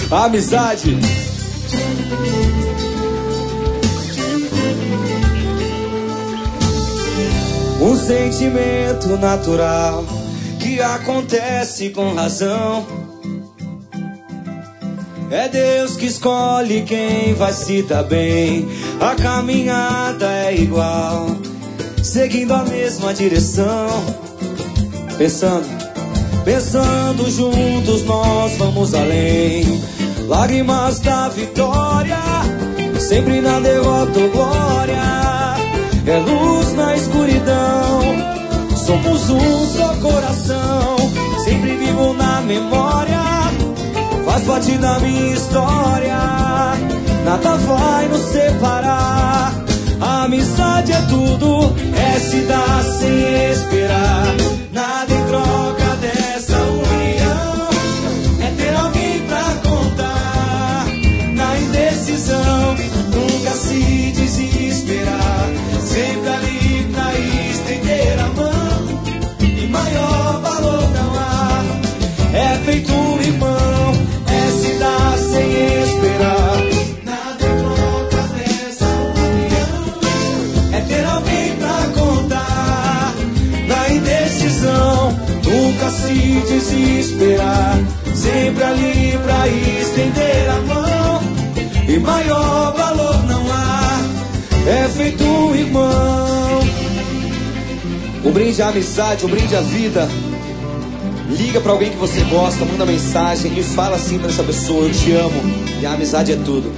A amizade. Um sentimento natural que acontece com razão. É Deus que escolhe quem vai se dar bem. A caminhada é igual, seguindo a mesma direção. Pensando juntos nós vamos além. Lágrimas da vitória, sempre na derrota ou glória. É luz na escuridão, somos um só coração. Sempre vivo na memória, faz parte da minha história. Nada vai nos separar. A amizade é tudo, é se dar sem esperar. Nada em troca dessa união, é ter alguém pra contar. Na indecisão, nunca se desesperar. Sempre ali pra estender a mão, e maior valor não há. É feito um irmão, é se dar sem esperar. Nada em troca dessa união, é ter alguém pra contar. Na indecisão, nunca se desesperar. Sempre ali pra estender a mão, e maior valor não há. É feito um irmão. Um brinde à amizade, um brinde à vida. Liga pra alguém que você gosta, manda mensagem e fala assim pra essa pessoa: eu te amo. E a amizade é tudo.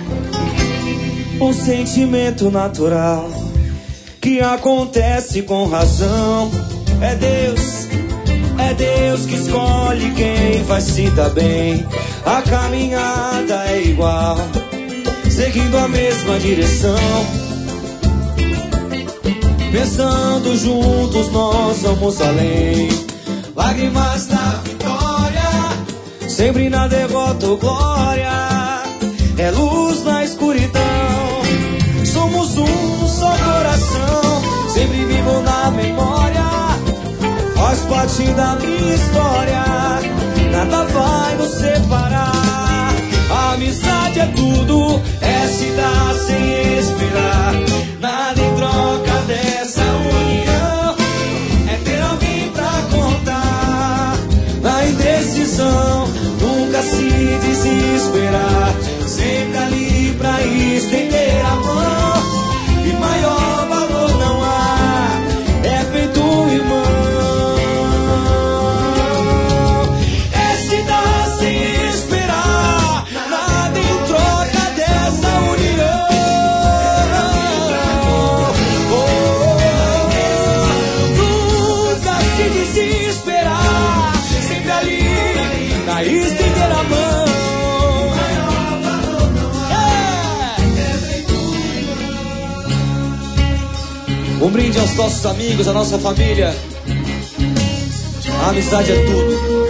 Um sentimento natural que acontece com razão. É Deus que escolhe quem vai se dar bem. A caminhada é igual, seguindo a mesma direção. Pensando juntos nós vamos além. Lágrimas da vitória, sempre na derrota ou glória. É luz na escuridão, somos um só coração. Sempre vivo na memória, faz parte da minha história. Nada vai nos separar. A amizade é tudo, é se dar sem esperar. Nada em troca dessa união, é ter alguém pra contar. Na indecisão, nunca se desesperar. Sempre ali pra estender a mão, e maior valor não há. É feito um irmão, é se dar sem esperar. Nada em troca dessa união. Nunca se desesperar. Sempre ali pra estender a mão. Um brinde aos nossos amigos, à nossa família. A amizade é tudo.